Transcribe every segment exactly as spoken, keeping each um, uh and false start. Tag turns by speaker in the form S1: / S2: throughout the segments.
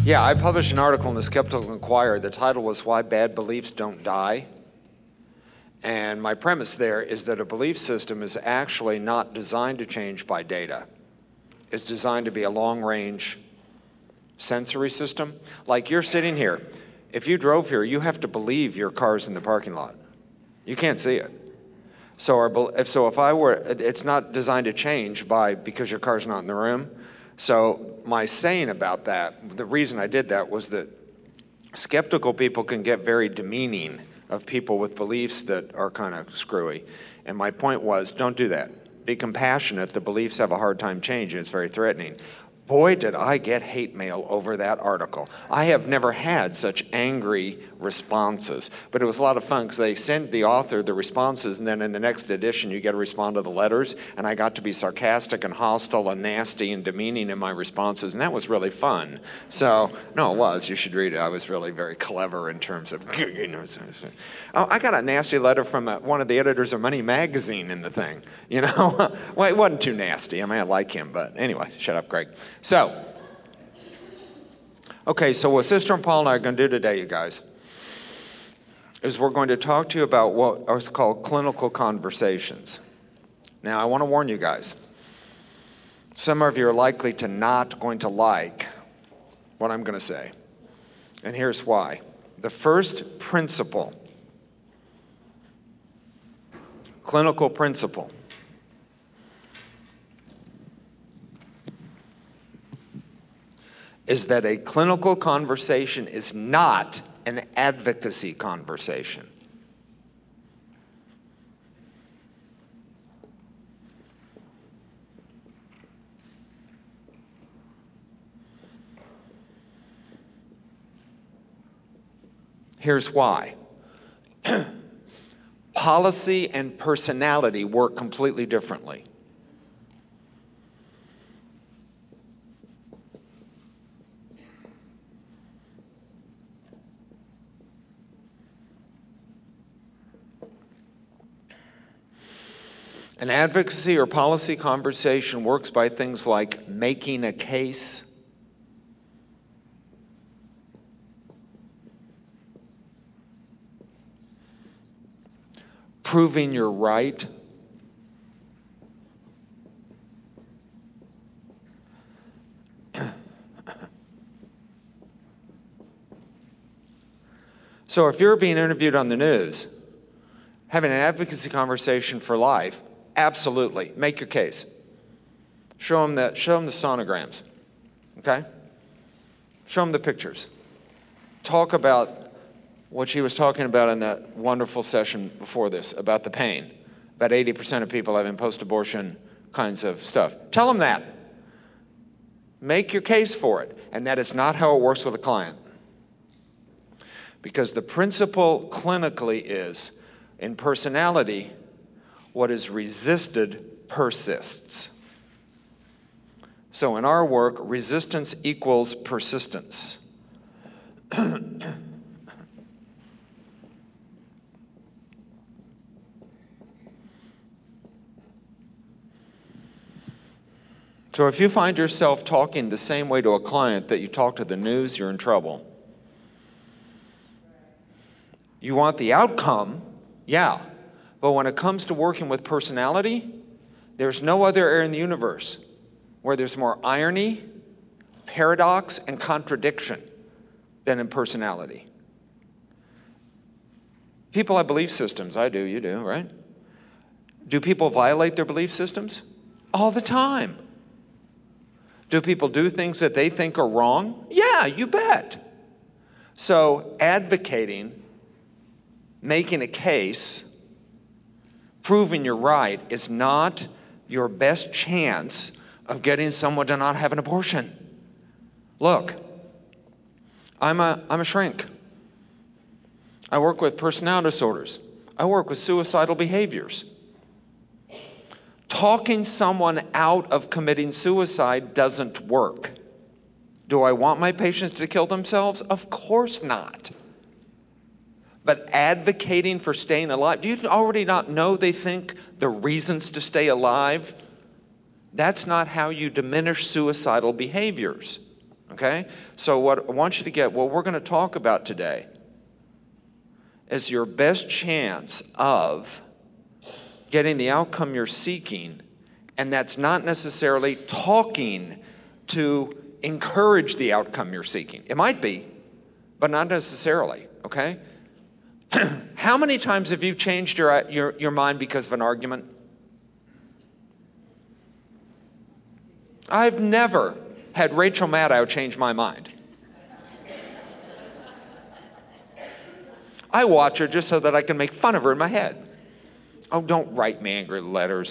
S1: Yeah, I published an article in the Skeptical Inquirer. The title was Why Bad Beliefs Don't Die. And my premise there is that a belief system is actually not designed to change by data. It's designed to be a long-range sensory system. Like you're sitting here. If you drove here, you have to believe your car's in the parking lot. You can't see it. So, our, if, so if I were, it's not designed to change by because your car's not in the room. So my saying about that, the reason I did that was that skeptical people can get very demeaning of people with beliefs that are kind of screwy. And my point was, don't do that. Be compassionate. The beliefs have a hard time changing. It's very threatening. Boy, did I get hate mail over that article. I have never had such angry responses, but it was a lot of fun because they sent the author the responses, and then in the next edition you get to respond to the letters, and I got to be sarcastic and hostile and nasty and demeaning in my responses, and that was really fun. So, no, it was. You should read it. I was really very clever in terms of, you know. Oh, I got a nasty letter from a, one of the editors of Money Magazine in the thing, you know. Well, it wasn't too nasty. I mean, I like him, but anyway, shut up, Greg. So, okay, so what Sister and Paul and I are going to do today, you guys, is we're going to talk to you about what are called clinical conversations. Now, I want to warn you guys, some of you are likely to not going to like what I'm going to say, and here's why. The first principle, clinical principle, is that a clinical conversation is not an advocacy conversation. Here's why. Policy and personality work completely differently. An advocacy or policy conversation works by things like making a case, proving you're right, so if you're being interviewed on the news, having an advocacy conversation for life, absolutely. Make your case. Show them the, show them the sonograms, okay? Show them the pictures. Talk about what she was talking about in that wonderful session before this, about the pain. About eighty percent of people having post-abortion kinds of stuff. Tell them that. Make your case for it. And that is not how it works with a client. Because the principle clinically is, in personality, what is resisted persists. So in our work, resistance equals persistence. So if you find yourself talking the same way to a client that you talk to the news, you're in trouble. You want the outcome, yeah. But when it comes to working with personality, there's no other area in the universe where there's more irony, paradox, and contradiction than in personality. People have belief systems. I do, you do, right? Do people violate their belief systems? All the time. Do people do things that they think are wrong? Yeah, you bet. So advocating, making a case, proving you're right is not your best chance of getting someone to not have an abortion. Look, I'm a, I'm a shrink. I work with personality disorders. I work with suicidal behaviors. Talking someone out of committing suicide doesn't work. Do I want my patients to kill themselves? Of course not. But advocating for staying alive, do you already not know they think the reasons to stay alive? That's not how you diminish suicidal behaviors. okay? So what I want you to get, what we're going to talk about today is your best chance of getting the outcome you're seeking, and that's not necessarily talking to encourage the outcome you're seeking. It might be, but not necessarily, okay? How many times have you changed your, your, your mind because of an argument? I've never had Rachel Maddow change my mind. I watch her just so that I can make fun of her in my head. Oh, don't write me angry letters.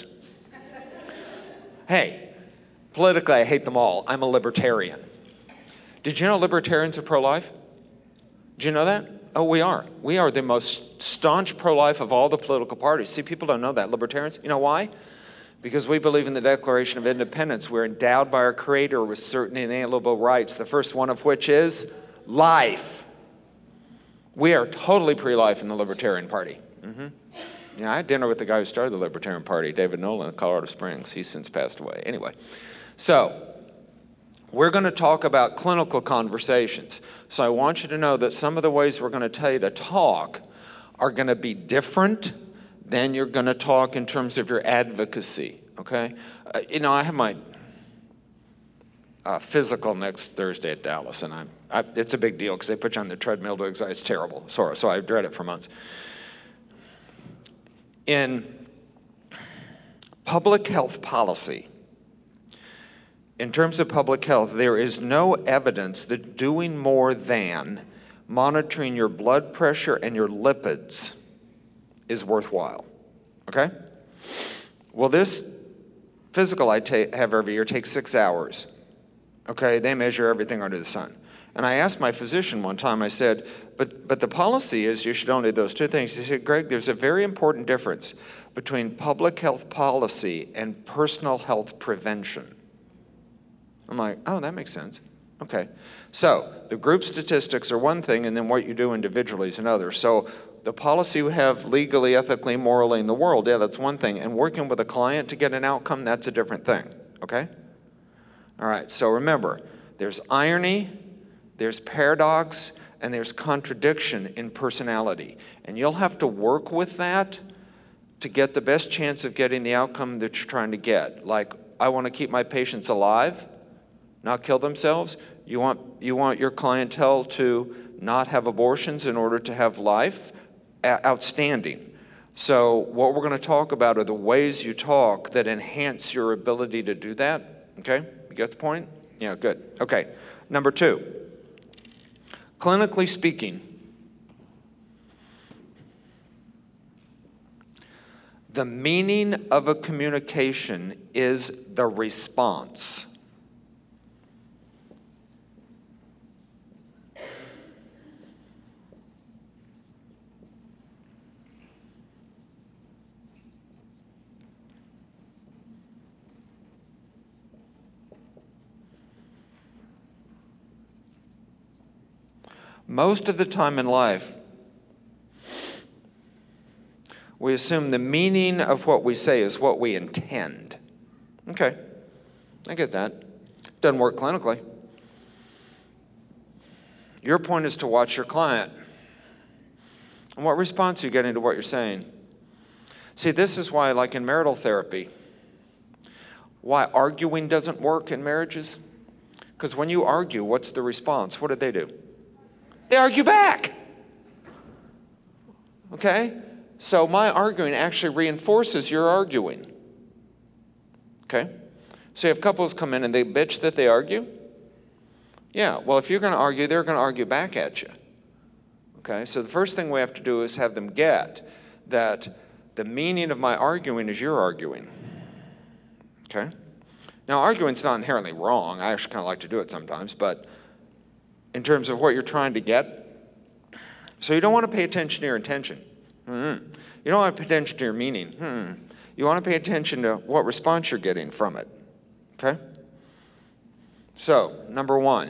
S1: Hey, politically, I hate them all. I'm a libertarian. Did you know libertarians are pro-life? Did you know that? Oh, we are. We are the most staunch pro-life of all the political parties. See, people don't know that. Libertarians, you know why? Because we believe in the Declaration of Independence. We're endowed by our Creator with certain inalienable rights, the first one of which is life. We are totally pre-life in the Libertarian Party. Mm-hmm. Yeah, I had dinner with the guy who started the Libertarian Party, David Nolan, in Colorado Springs. He's since passed away. Anyway, so we're going to talk about clinical conversations. So I want you to know that some of the ways we're going to tell you to talk are going to be different than you're going to talk in terms of your advocacy, okay? Uh, you know, I have my uh, physical next Thursday at Dallas, and I'm, I, it's a big deal because they put you on the treadmill to exercise. It's terrible, so, so I dread it for months. In public health policy, in terms of public health, there is no evidence that doing more than monitoring your blood pressure and your lipids is worthwhile, okay? Well, this physical I ta- have every year takes six hours, okay? They measure everything under the sun. And I asked my physician one time, I said, but, but the policy is you should only do those two things. He said, Greg, there's a very important difference between public health policy and personal health prevention. I'm like, oh, that makes sense. Okay. So the group statistics are one thing, and then what you do individually is another. So the policy we have legally, ethically, morally in the world, yeah, that's one thing. And working with a client to get an outcome, that's a different thing. Okay? All right. So remember, there's irony, there's paradox, and there's contradiction in personality. And you'll have to work with that to get the best chance of getting the outcome that you're trying to get. Like, I want to keep my patients alive, not kill themselves. You want, you want your clientele to not have abortions in order to have life? A- outstanding. So what we're going to talk about are the ways you talk that enhance your ability to do that. Okay? You get the point? Yeah, good. Okay. Number two. Clinically speaking, the meaning of a communication is the response. Most of the time in life, we assume the meaning of what we say is what we intend. Okay, I get that. Doesn't work clinically. Your point is to watch your client. And what response are you getting to what you're saying? See, this is why, like in marital therapy, why arguing doesn't work in marriages. Because when you argue, what's the response? What did they do? They argue back. Okay? So my arguing actually reinforces your arguing. Okay? So you have couples come in and they bitch that they argue. Yeah, well, if you're going to argue, they're going to argue back at you. Okay? So the first thing we have to do is have them get that the meaning of my arguing is your arguing. Okay? Now, arguing's not inherently wrong. I actually kind of like to do it sometimes, but in terms of what you're trying to get. So you don't want to pay attention to your intention. Mm-hmm. You don't want to pay attention to your meaning. Hmm. You want to pay attention to what response you're getting from it. Okay? So, number one,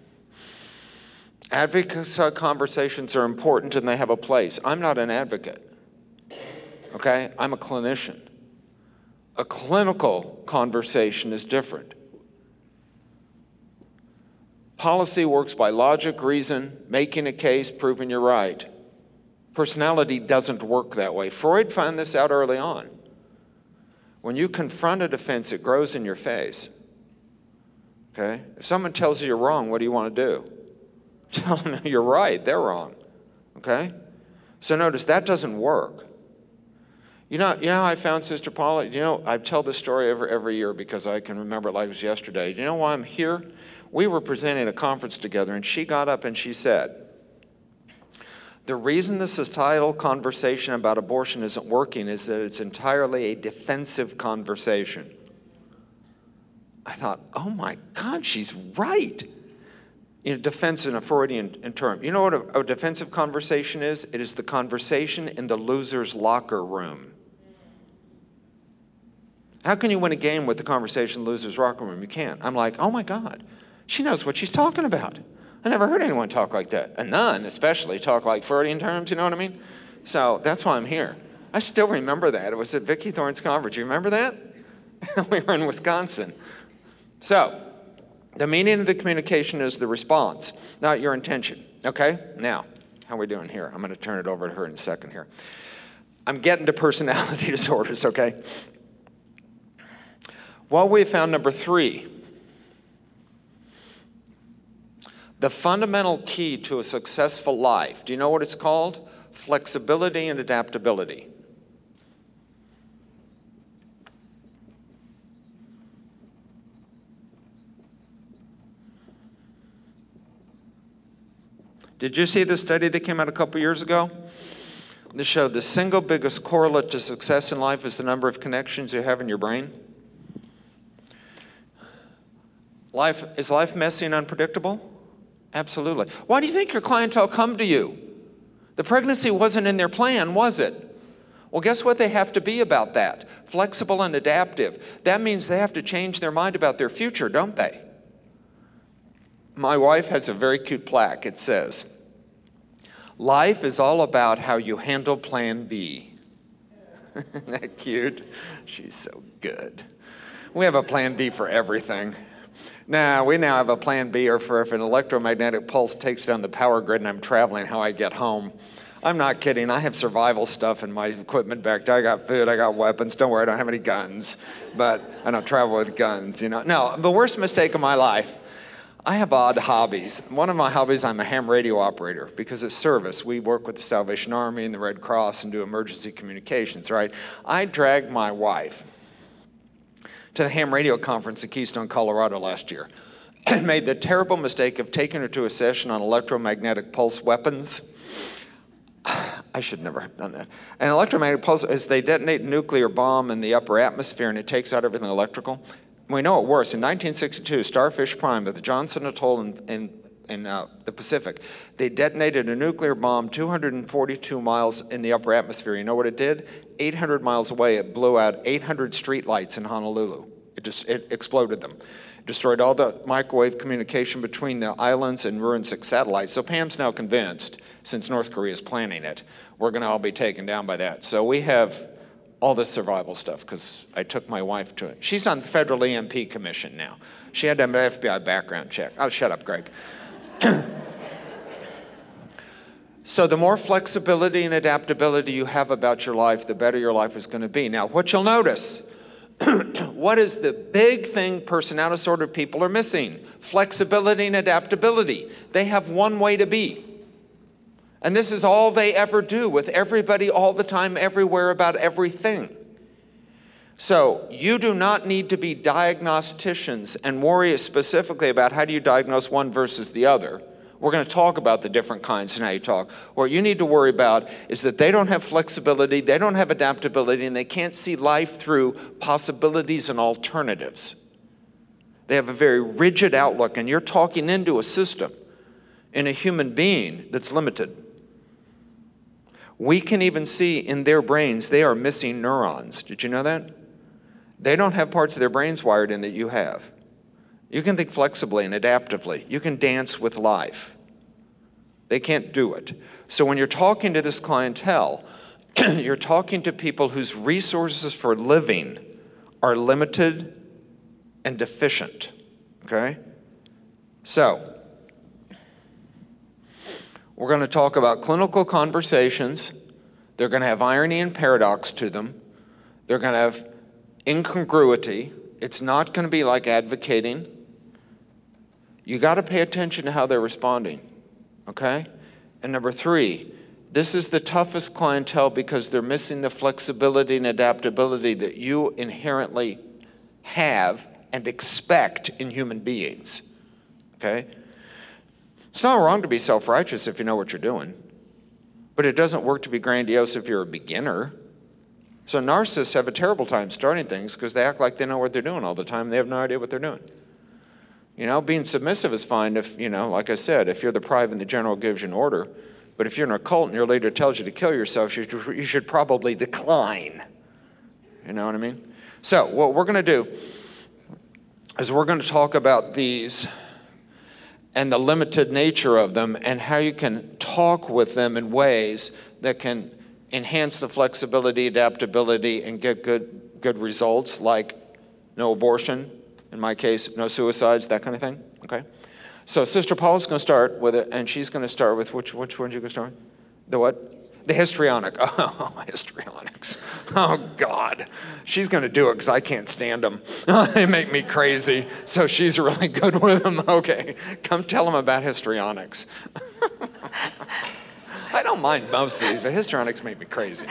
S1: advocacy conversations are important and they have a place. I'm not an advocate. Okay? I'm a clinician. A clinical conversation is different. Policy works by logic, reason, making a case, proving you're right. Personality doesn't work that way. Freud found this out early on. When you confront a defense, it grows in your face. Okay? If someone tells you you're wrong, what do you want to do? Tell them you're right, they're wrong. Okay? So notice, that doesn't work. You know, you know how I found Sister Paula? You know, I tell this story every, every year because I can remember it like it was yesterday. Do you know why I'm here? We were presenting a conference together, and she got up and she said, the reason the societal conversation about abortion isn't working is that it's entirely a defensive conversation. I thought, oh my God, she's right. You know, defense in a Freudian term. You know what a, a defensive conversation is? It is the conversation in the loser's locker room. How can you win a game with the conversation in the loser's locker room? You can't. I'm like, oh my God, she knows what she's talking about. I never heard anyone talk like that. A nun, especially, talk like Freudian terms, you know what I mean? So that's why I'm here. I still remember that. It was at Vicki Thorne's conference. You remember that? We were in Wisconsin. So, the meaning of the communication is the response, not your intention. Okay? Now, how are we doing here? I'm going to turn it over to her in a second here. I'm getting to personality disorders, okay? Well, we found number three. The fundamental key to a successful life. Do you know what it's called? Flexibility and adaptability. Did you see the study that came out a couple years ago? This showed the single biggest correlate to success in life is the number of connections you have in your brain. Life, is life messy and unpredictable? Absolutely. Why do you think your clientele come to you? The pregnancy wasn't in their plan, was it? Well, guess what they have to be about that? Flexible and adaptive. That means they have to change their mind about their future, don't they? My wife has a very cute plaque. It says, life is all about how you handle plan B. Isn't that cute? She's so good. We have a plan B for everything. Now, we now have a plan B or for if an electromagnetic pulse takes down the power grid and I'm traveling, how I get home. I'm not kidding. I have survival stuff in my equipment back there. I got food, I got weapons. Don't worry, I don't have any guns. But I don't travel with guns, you know. No, the worst mistake of my life, I have odd hobbies. One of my hobbies, I'm a ham radio operator because it's service. We work with the Salvation Army and the Red Cross and do emergency communications, right? I dragged my wife to the ham radio conference in Keystone, Colorado last year. And made the terrible mistake of taking her to a session on electromagnetic pulse weapons. I should never have done that. An electromagnetic pulse is they detonate a nuclear bomb in the upper atmosphere and it takes out everything electrical. We know it worse. In nineteen sixty-two, Starfish Prime at the Johnson Atoll in, in, in uh, the Pacific, they detonated a nuclear bomb two hundred forty-two miles in the upper atmosphere. You know what it did? eight hundred miles away, it blew out eight hundred streetlights in Honolulu. It just it exploded them. It destroyed all the microwave communication between the islands and ruined six satellites. So Pam's now convinced, since North Korea is planning it, we're going to all be taken down by that. So we have all this survival stuff because I took my wife to it. She's on the Federal E M P Commission now. She had to have an F B I background check. Oh, shut up, Greg. So the more flexibility and adaptability you have about your life, the better your life is going to be. Now, what you'll notice, what is the big thing personality disorder people are missing? Flexibility and adaptability. They have one way to be. And this is all they ever do with everybody all the time, everywhere, about everything. So you do not need to be diagnosticians and worry specifically about how do you diagnose one versus the other. We're going to talk about the different kinds and how you talk. What you need to worry about is that they don't have flexibility, they don't have adaptability, and they can't see life through possibilities and alternatives. They have a very rigid outlook, and you're talking into a system in a human being that's limited. We can even see in their brains they are missing neurons. Did you know that? They don't have parts of their brains wired in that you have. You can think flexibly and adaptively. You can dance with life. They can't do it. So when you're talking to this clientele, you're talking to people whose resources for living are limited and deficient, okay? So We're going to talk about clinical conversations. They're going to have irony and paradox to them. They're going to have incongruity. It's not going to be like advocating. You got to pay attention to how they're responding, okay? And number three, this is the toughest clientele because they're missing the flexibility and adaptability that you inherently have and expect in human beings, okay? It's not wrong to be self-righteous if you know what you're doing, but it doesn't work to be grandiose if you're a beginner. So narcissists have a terrible time starting things because they act like they know what they're doing all the time. They have no idea what they're doing. You know, being submissive is fine if, you know, like I said, if you're the private and the general gives you an order. But if you're in a cult and your leader tells you to kill yourself, you should, you should probably decline. You know what I mean? So what we're going to do is we're going to talk about these and the limited nature of them and how you can talk with them in ways that can enhance the flexibility, adaptability, and get good, good results, like no abortion, in my case, no suicides, that kind of thing, okay? So Sister Paula's going to start with it, and she's going to start with, which, which one are you going to start with? The what? The histrionic. Oh, histrionics. Oh, God. She's going to do it because I can't stand them. They make me crazy, so she's really good with them. Okay, come tell them about histrionics. I don't mind most of these, but histrionics make me crazy.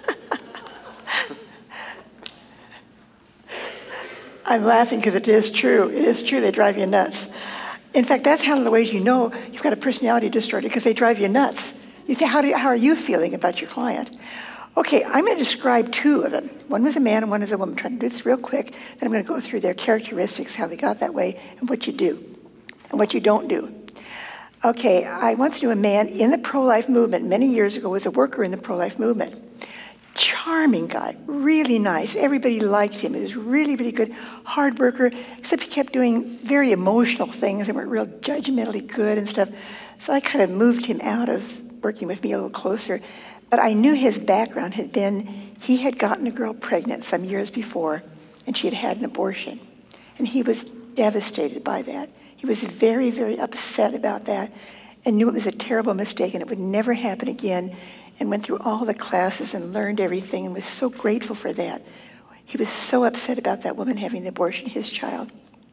S2: I'm laughing because it is true. It is true. They drive you nuts. In fact, that's one of the ways you know you've got a personality disorder, because they drive you nuts. You think, how, do you, how are you feeling about your client? Okay, I'm going to describe two of them. One was a man and one is a woman. I'm trying to do this real quick. Then I'm going to go through their characteristics, how they got that way, and what you do, and what you don't do. Okay, I once knew a man in the pro-life movement many years ago, was a worker in the pro-life movement. Charming guy, really nice. Everybody liked him. He was really, really good, hard worker, except he kept doing very emotional things that weren't real judgmentally good and stuff. So I kind of moved him out of working with me a little closer. But I knew his background had been, he had gotten a girl pregnant some years before, and she had had an abortion. And he was devastated by that. He was very, very upset about that and knew it was a terrible mistake and it would never happen again, and went through all the classes and learned everything and was so grateful for that. He was so upset about that woman having the abortion, his child.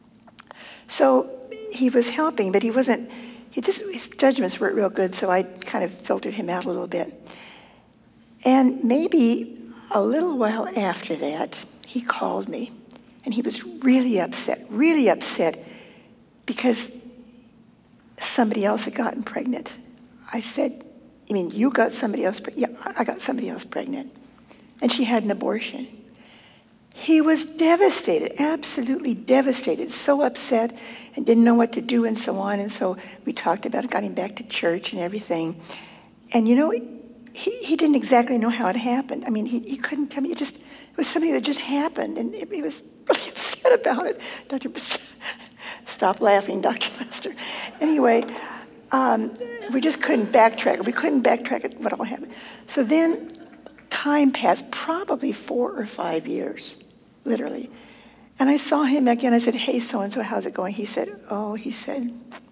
S2: So he was helping, but he wasn't, he just, his judgments weren't real good, so I kind of filtered him out a little bit. And maybe a little while after that, he called me, and he was really upset, really upset, because somebody else had gotten pregnant. I said, you mean you got somebody else pregnant? Yeah, I got somebody else pregnant. And she had an abortion. He was devastated, absolutely devastated, so upset and didn't know what to do and so on. And so we talked about it, got him back to church and everything. And you know, he, he didn't exactly know how it happened. I mean, he, he couldn't tell me. It just, it was something that just happened. And it, he was really upset about it. Doctor Stop laughing, Doctor Lester. Anyway, um, we just couldn't backtrack. We couldn't backtrack at what all happened. So then time passed, probably four or five years, literally. And I saw him again. I said, hey, so-and-so, how's it going? He said, oh, he said,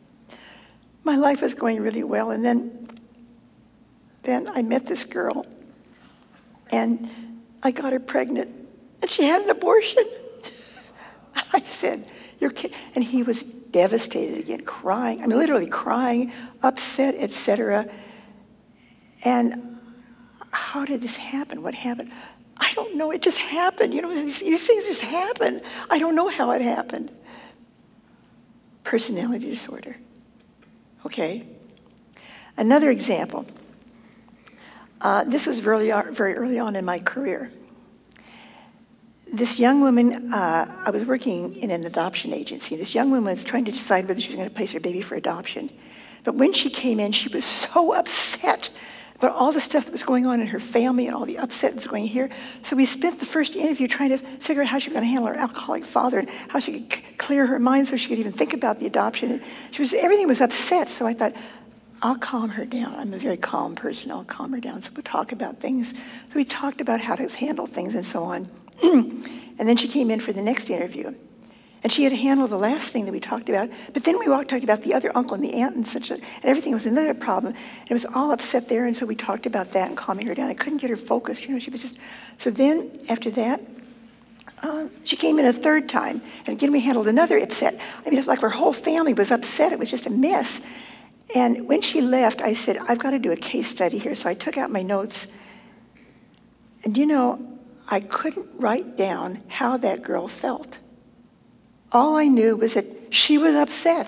S2: my life is going really well. And then, then I met this girl, and I got her pregnant, and she had an abortion. I said, you're kidding. And he was devastated again, crying. I mean, literally crying, upset, et cetera. And how did this happen? What happened? I don't know. It just happened. You know, these, these things just happen. I don't know how it happened. Personality disorder. Okay. Another example. Uh, this was very, very early on in my career. This young woman, uh, I was working in an adoption agency. This young woman was trying to decide whether she was going to place her baby for adoption. But when she came in, she was so upset about all the stuff that was going on in her family and all the upset that was going here. So we spent the first interview trying to figure out how she was going to handle her alcoholic father and how she could c- clear her mind so she could even think about the adoption. And she was, everything was upset. So I thought, I'll calm her down. I'm a very calm person. I'll calm her down. So we'll talk about things. So we talked about how to handle things and so on. And then she came in for the next interview. And she had handled the last thing that we talked about, but then we walked, talked about the other uncle and the aunt and such, a, and everything was another problem. And it was all upset there, and so we talked about that and calming her down. I couldn't get her focused, you know, she was just, so then after that, uh, she came in a third time, and again we handled another upset. I mean, it's like our whole family was upset, it was just a mess. And when she left, I said, I've got to do a case study here, so I took out my notes, and you know, I couldn't write down how that girl felt. All I knew was that she was upset.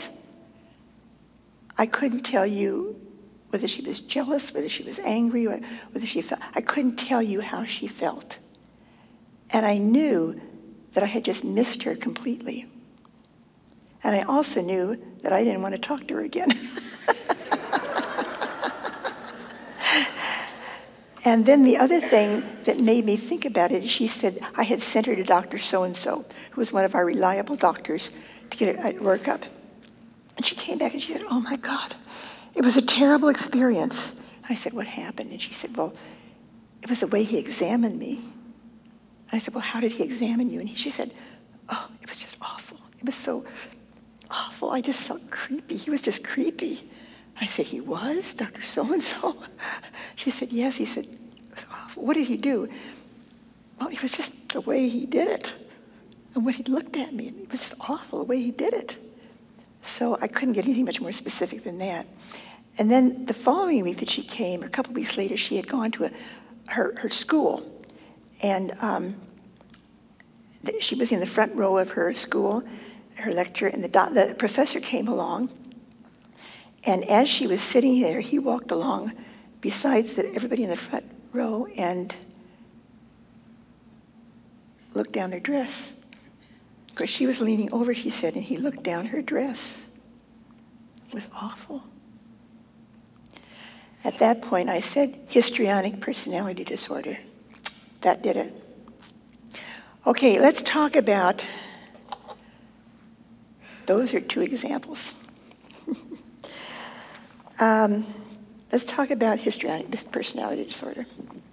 S2: I couldn't tell you whether she was jealous, whether she was angry, or whether she felt. I couldn't tell you how she felt. And I knew that I had just missed her completely. And I also knew that I didn't want to talk to her again. And then the other thing that made me think about it is she said I had sent her to Doctor So-and-so, who was one of our reliable doctors, to get a workup. And she came back and she said, oh my God, it was a terrible experience. I said, what happened? And she said, well, it was the way he examined me. I said, well, how did he examine you? And he, she said, oh, it was just awful. It was so awful. I just felt creepy. He was just creepy. I said, he was, Doctor So-and-so? She said, yes. He said, it was awful. What did he do? Well, it was just the way he did it. And when he looked at me, it was just awful the way he did it. So I couldn't get anything much more specific than that. And then the following week that she came, or a couple weeks later, she had gone to a, her, her school. And um, th- she was in the front row of her school, her lecture, and the, do- the professor came along. And as she was sitting there, he walked along besides the, everybody in the front row and looked down their dress. Because she was leaning over, she said, and he looked down her dress. It was awful. At that point, I said, histrionic personality disorder. That did it. Okay, let's talk about, those are two examples. Um, let's talk about histrionic personality disorder.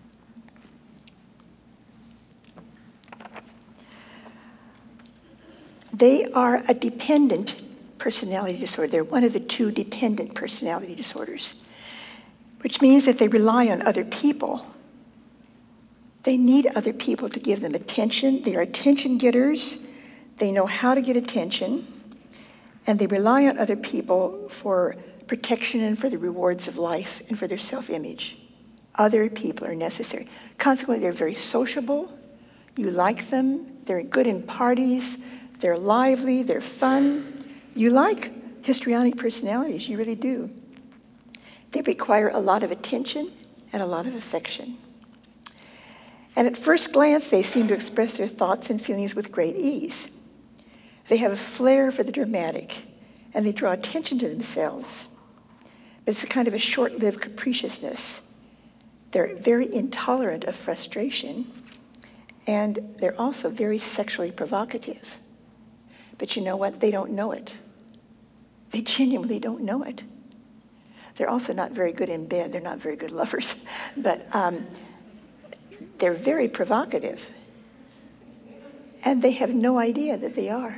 S2: They are a dependent personality disorder. They're one of the two dependent personality disorders, which means that they rely on other people. They need other people to give them attention. They are attention getters. They know how to get attention, and they rely on other people for protection and for the rewards of life and for their self-image. Other people are necessary. Consequently, they're very sociable. You like them. They're good in parties. They're lively. They're fun. You like histrionic personalities. You really do. They require a lot of attention and a lot of affection. And at first glance, they seem to express their thoughts and feelings with great ease. They have a flair for the dramatic, and they draw attention to themselves. But it's a kind of a short-lived capriciousness. They're very intolerant of frustration, and they're also very sexually provocative. But you know what? They don't know it. They genuinely don't know it. They're also not very good in bed. They're not very good lovers. But um, they're very provocative. And they have no idea that they are.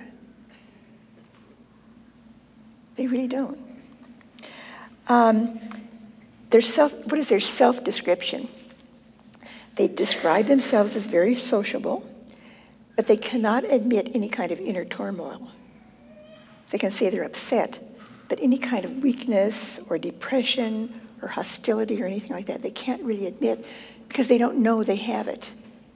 S2: They really don't. Um, their self, what is their self-description? They describe themselves as very sociable, but they cannot admit any kind of inner turmoil. They can say they're upset, but any kind of weakness or depression or hostility or anything like that, they can't really admit because they don't know they have it.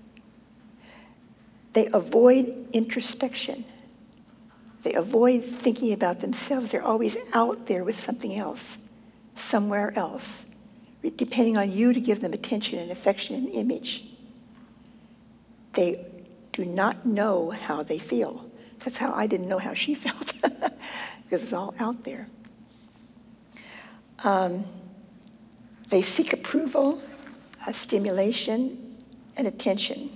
S2: They avoid introspection. They avoid thinking about themselves. They're always out there with something else, somewhere else, depending on you to give them attention and affection and image. They do not know how they feel. That's how I didn't know how she felt, because it's all out there. Um, they seek approval, uh, stimulation, and attention.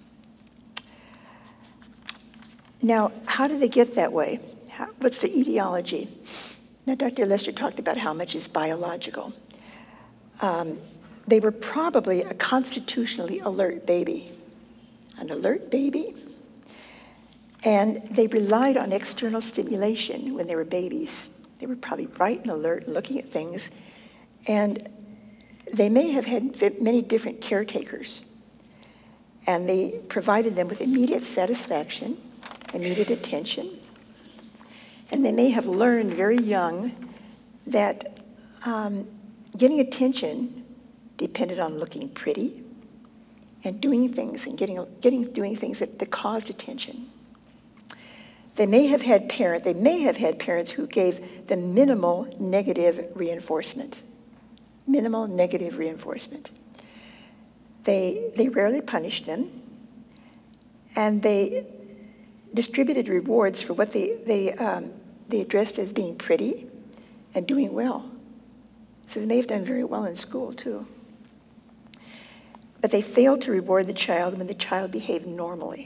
S2: Now, how do they get that way? How, what's the etiology? Now, Doctor Lester talked about how much is biological. Um, they were probably a constitutionally alert baby, an alert baby. And they relied on external stimulation when they were babies. They were probably bright and alert, looking at things. And they may have had many different caretakers. And they provided them with immediate satisfaction, immediate attention. And they may have learned very young that um, getting attention depended on looking pretty and doing things and getting, getting doing things that, that caused attention. They may have had parent, they may have had parents who gave them minimal negative reinforcement. Minimal negative reinforcement. They, they rarely punished them, and they distributed rewards for what they, they, um, they addressed as being pretty and doing well. So they may have done very well in school, too. But they failed to reward the child when the child behaved normally.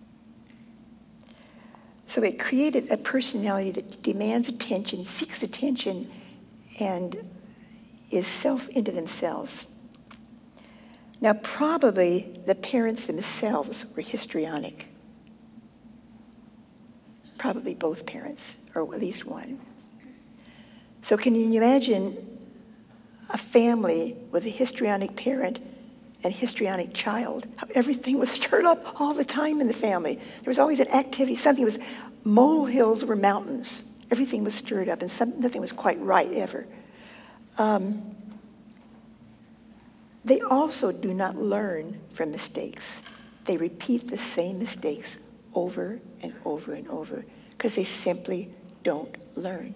S2: So it created a personality that demands attention, seeks attention, and is self into themselves. Now, probably the parents themselves were histrionic. Probably both parents, or at least one. So can you imagine a family with a histrionic parent and histrionic child? How everything was stirred up all the time in the family. There was always an activity. Something was, molehills were mountains. Everything was stirred up, and some, nothing was quite right ever. Um, They also do not learn from mistakes. They repeat the same mistakes over and over and over because they simply don't learn.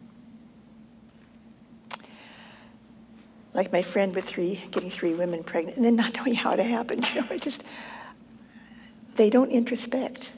S2: Like my friend with three, getting three women pregnant and then not knowing how it happened. You know, it just, they don't introspect.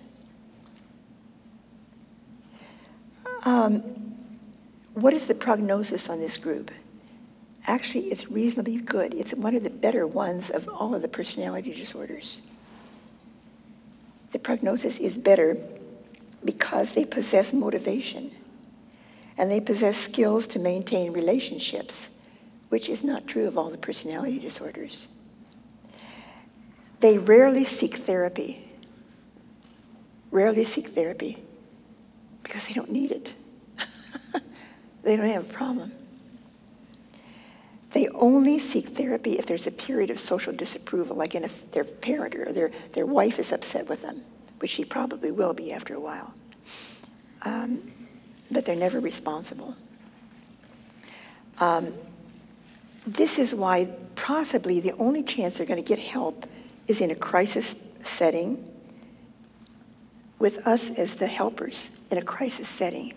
S2: Um, what is the prognosis on this group? Actually, it's reasonably good. It's one of the better ones of all of the personality disorders. The prognosis is better because they possess motivation and they possess skills to maintain relationships, which is not true of all the personality disorders. They rarely seek therapy. Rarely seek therapy because they don't need it. They don't have a problem. They only seek therapy if there's a period of social disapproval, like in if their parent or their, their wife is upset with them, which she probably will be after a while. Um, but they're never responsible. Um, this is why possibly the only chance they're going to get help is in a crisis setting with us as the helpers in a crisis setting.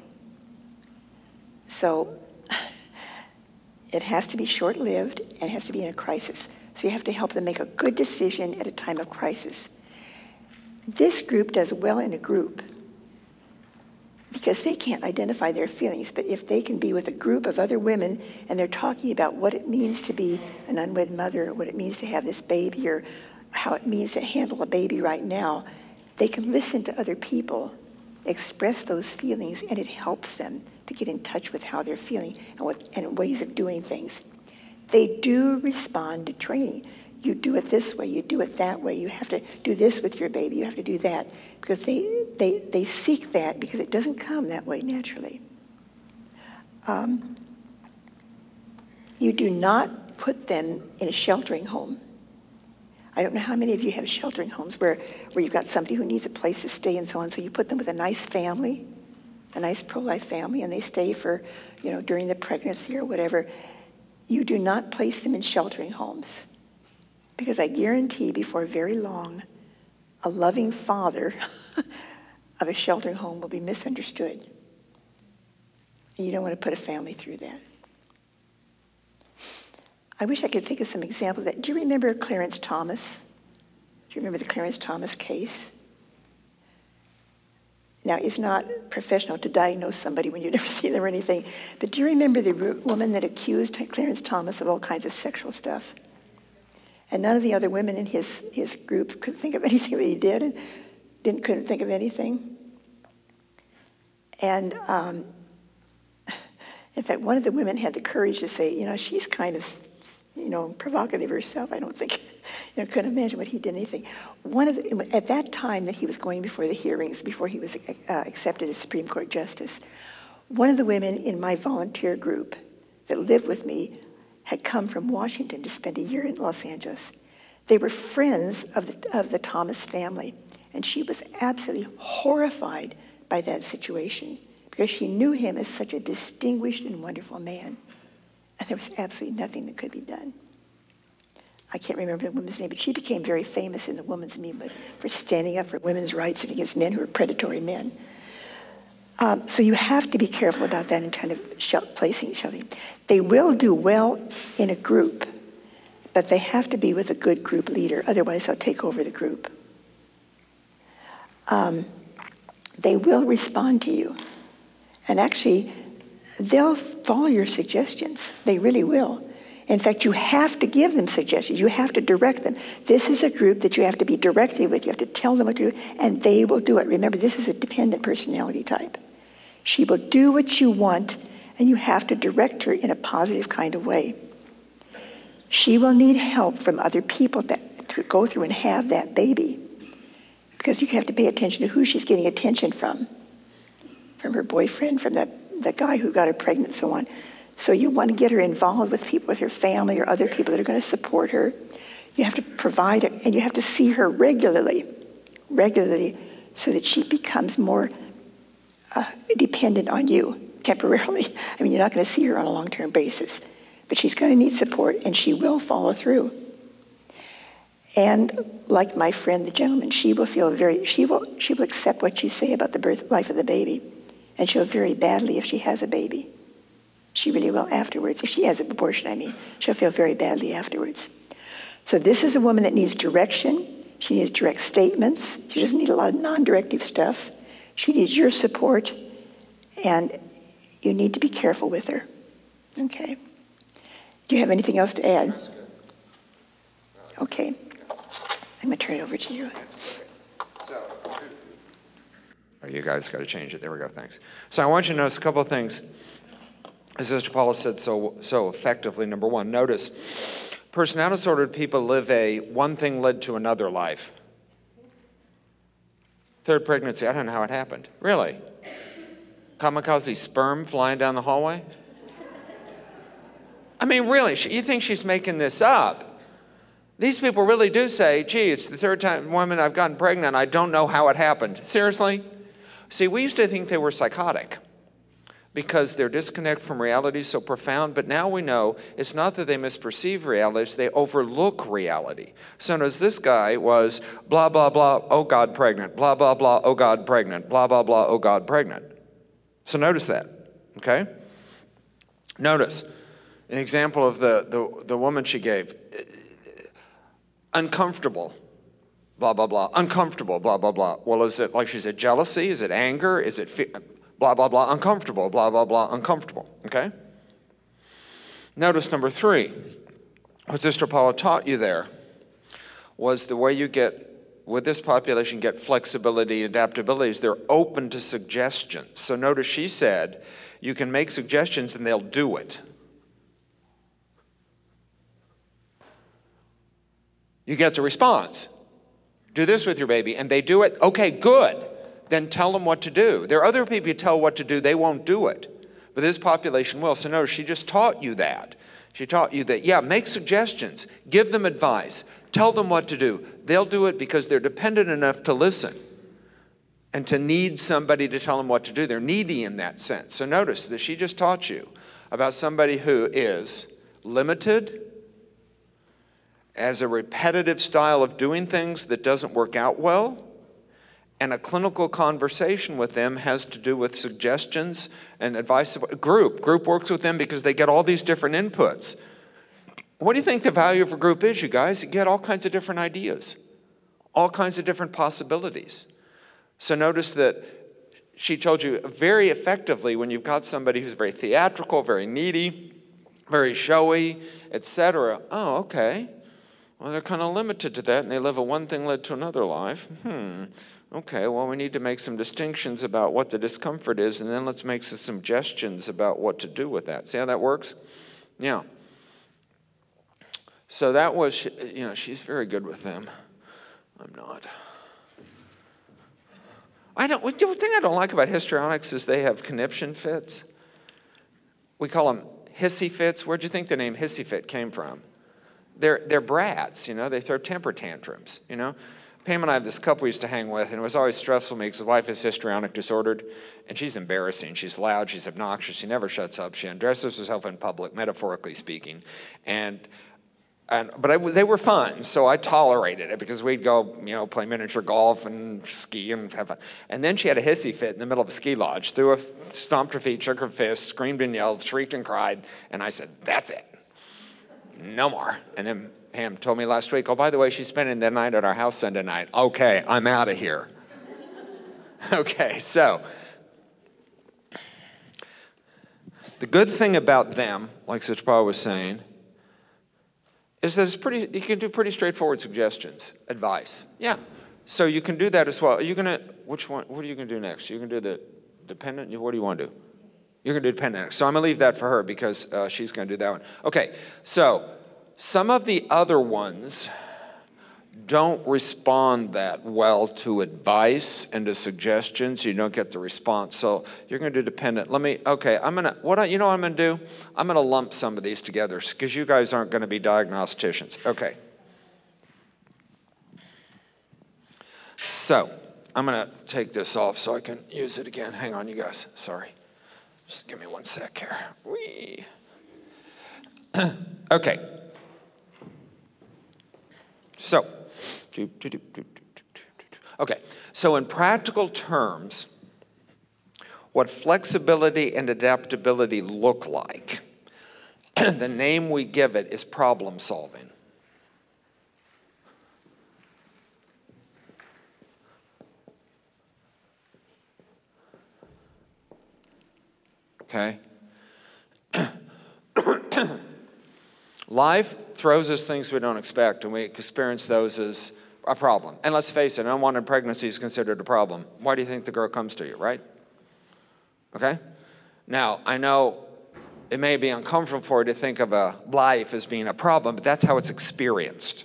S2: So it has to be short-lived and it has to be in a crisis. So you have to help them make a good decision at a time of crisis. This group does well in a group because they can't identify their feelings. But if they can be with a group of other women and they're talking about what it means to be an unwed mother, or what it means to have this baby, or how it means to handle a baby right now, they can listen to other people express those feelings, and it helps them to get in touch with how they're feeling and, what, and ways of doing things. They do respond to training. You do it this way, you do it that way, you have to do this with your baby, you have to do that, because they, they, they seek that because it doesn't come that way naturally. Um, you do not put them in a sheltering home. I don't know how many of you have sheltering homes where, where you've got somebody who needs a place to stay and so on, so you put them with a nice family, a nice pro-life family, and they stay for, you know, during the pregnancy or whatever. You do not place them in sheltering homes, because I guarantee before very long, a loving father of a sheltering home will be misunderstood. And you don't want to put a family through that. I wish I could think of some examples of that. Do you remember Clarence Thomas? Do you remember the Clarence Thomas case? Now, it's not professional to diagnose somebody when you've never seen them or anything, but do you remember the woman that accused Clarence Thomas of all kinds of sexual stuff? And none of the other women in his, his group could think of anything that he did, and didn't, couldn't think of anything. And um, in fact, one of the women had the courage to say, you know, she's kind of, you know, provocative herself. I don't think, you I couldn't imagine what he did anything. One of the, at that time that he was going before the hearings, before he was uh, accepted as Supreme Court Justice, one of the women in my volunteer group that lived with me had come from Washington to spend a year in Los Angeles. They were friends of the, of the Thomas family, and she was absolutely horrified by that situation because she knew him as such a distinguished and wonderful man, and there was absolutely nothing that could be done. I can't remember the woman's name, but she became very famous in the women's movement for standing up for women's rights and against men who were predatory men. Um, so you have to be careful about that in kind of sh- placing shelving. They will do well in a group, but they have to be with a good group leader, otherwise they'll take over the group. Um, they will respond to you. And actually, they'll follow your suggestions. They really will. In fact, you have to give them suggestions. You have to direct them. This is a group that you have to be directive with. You have to tell them what to do, and they will do it. Remember, this is a dependent personality type. She will do what you want, and you have to direct her in a positive kind of way. She will need help from other people that, to go through and have that baby, because you have to pay attention to who she's getting attention from, from her boyfriend, from the, the guy who got her pregnant, and so on. So you want to get her involved with people, with her family or other people that are going to support her. You have to provide it, and you have to see her regularly, regularly, so that she becomes more uh, dependent on you temporarily. I mean, you're not going to see her on a long-term basis, but she's going to need support, and she will follow through. And like my friend, the gentleman, she will feel very, she will, she will accept what you say about the birth life of the baby, and she'll feel very badly if she has a baby. She really will afterwards. If she has an abortion, I mean, she'll feel very badly afterwards. So this is a woman that needs direction. She needs direct statements. She doesn't need a lot of non-directive stuff. She needs your support, and you need to be careful with her. Okay. Do you have anything else to add? Okay. I'm going to turn it over to you.
S1: Oh, you guys got to change it. There we go. Thanks. So I want you to notice a couple of things. As Sister Paula said so so effectively, number one, notice personality disordered people live a one thing led to another life. Third pregnancy, I don't know how it happened. Really? Kamikaze sperm flying down the hallway? I mean, really, you think she's making this up? These people really do say, gee, it's the third time woman I've gotten pregnant. I don't know how it happened. Seriously? See, we used to think they were psychotic because their disconnect from reality is so profound, but now we know it's not that they misperceive reality, it's they overlook reality. So notice this guy was blah, blah, blah, oh God, pregnant, blah, blah, blah, oh God, pregnant, blah, blah, blah, oh God, pregnant. So notice that, okay? Notice an example of the, the, the woman she gave. Uncomfortable, blah, blah, blah, uncomfortable, blah, blah, blah. Well, is it, like she said, jealousy? Is it anger? Is it fe- blah, blah, blah, uncomfortable, blah, blah, blah, uncomfortable, okay? Notice number three, what Sister Paula taught you there was the way you get, with this population, get flexibility, adaptability, is they're open to suggestions. So notice she said, you can make suggestions and they'll do it. You get the response. Do this with your baby, and they do it. Okay, good. Then tell them what to do. There are other people you tell what to do, they won't do it. But this population will. So notice she just taught you that. She taught you that, yeah, make suggestions. Give them advice. Tell them what to do. They'll do it because they're dependent enough to listen and to need somebody to tell them what to do. They're needy in that sense. So notice that she just taught you about somebody who is limited, as a repetitive style of doing things that doesn't work out well, and a clinical conversation with them has to do with suggestions and advice. Group. Group works with them because they get all these different inputs. What do you think the value of a group is, you guys? You get all kinds of different ideas, all kinds of different possibilities. So notice that she told you very effectively when you've got somebody who's very theatrical, very needy, very showy, et cetera. Oh, okay. Well, they're kind of limited to that, and they live a one thing led to another life. Hmm. Okay, well, we need to make some distinctions about what the discomfort is, and then let's make some suggestions about what to do with that. See how that works? Yeah. So that was, you know, she's very good with them. I'm not. I don't, the thing I don't like about histrionics is they have conniption fits. We call them hissy fits. Where'd you think the name hissy fit came from? They're, they're brats, you know, they throw temper tantrums, you know. Pam and I have this couple we used to hang with, and it was always stressful to me because the wife is histrionic disordered, and she's embarrassing. She's loud, she's obnoxious, she never shuts up, she undresses herself in public, metaphorically speaking. And And, but I, they were fun, so I tolerated it because we'd go, you know, play miniature golf and ski and have fun. And then she had a hissy fit in the middle of a ski lodge, threw a, stomped her feet, shook her fist, screamed and yelled, shrieked and cried. And I said, that's it. No more. And then Pam told me last week, oh, by the way, she's spending the night at our house Sunday night. Okay, I'm out of here. Okay, so the good thing about them, like Sister Paul was saying, is that it's pretty, you can do pretty straightforward suggestions, advice. Yeah. So you can do that as well. Are you gonna, which one, what are you gonna do next? You're gonna do the dependent, what do you wanna do? You're gonna do dependent next. So I'm gonna leave that for her because uh, she's gonna do that one. Okay, so some of the other ones don't respond that well to advice and to suggestions. You don't get the response. So you're going to do dependent. Let me, okay, I'm going to, what, I, you know what I'm going to do? I'm going to lump some of these together because you guys aren't going to be diagnosticians. Okay. So I'm going to take this off so I can use it again. Hang on, you guys. Sorry. Just give me one sec here. Whee. Okay. So, okay, so in practical terms, what flexibility and adaptability look like, the name we give it is problem solving. Okay? Life throws us things we don't expect, and we experience those as a problem. And let's face it, unwanted pregnancy is considered a problem. Why do you think the girl comes to you, right? Okay? Now, I know it may be uncomfortable for you to think of a life as being a problem, but that's how it's experienced.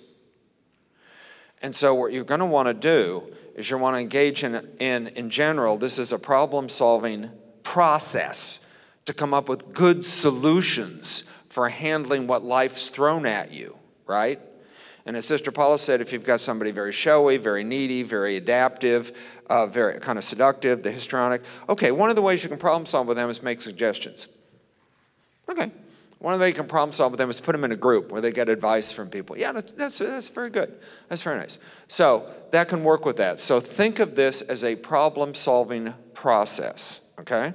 S1: And so what you're going to want to do is you want to engage in, in, in general, this is a problem-solving process to come up with good solutions for handling what life's thrown at you, right? And as Sister Paula said, if you've got somebody very showy, very needy, very adaptive, uh, very kind of seductive, the histrionic, okay, one of the ways you can problem solve with them is make suggestions. Okay. One of the ways you can problem solve with them is put them in a group where they get advice from people. Yeah, that's, that's, that's very good. That's very nice. So that can work with that. So think of this as a problem-solving process, okay?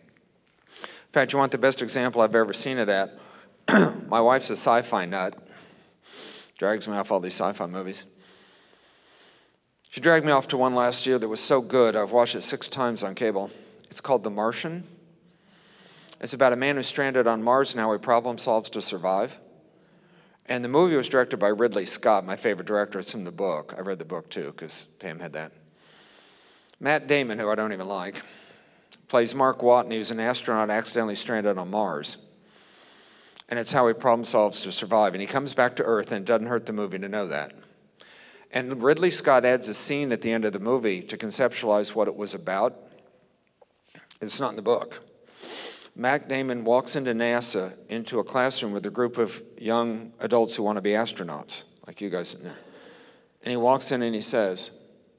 S1: In fact, you want the best example I've ever seen of that? My wife's a sci-fi nut. Drags me off all these sci-fi movies. She dragged me off to one last year that was so good, I've watched it six times on cable. It's called The Martian. It's about a man who's stranded on Mars and how he problem solves to survive. And the movie was directed by Ridley Scott, my favorite director. It's from the book. I read the book too, because Pam had that. Matt Damon, who I don't even like, plays Mark Watney, who's an astronaut accidentally stranded on Mars. And it's how he problem solves to survive. And he comes back to Earth, and it doesn't hurt the movie to know that. And Ridley Scott adds a scene at the end of the movie to conceptualize what it was about. It's not in the book. Matt Damon walks into NASA, into a classroom with a group of young adults who want to be astronauts, like you guys. And he walks in and he says,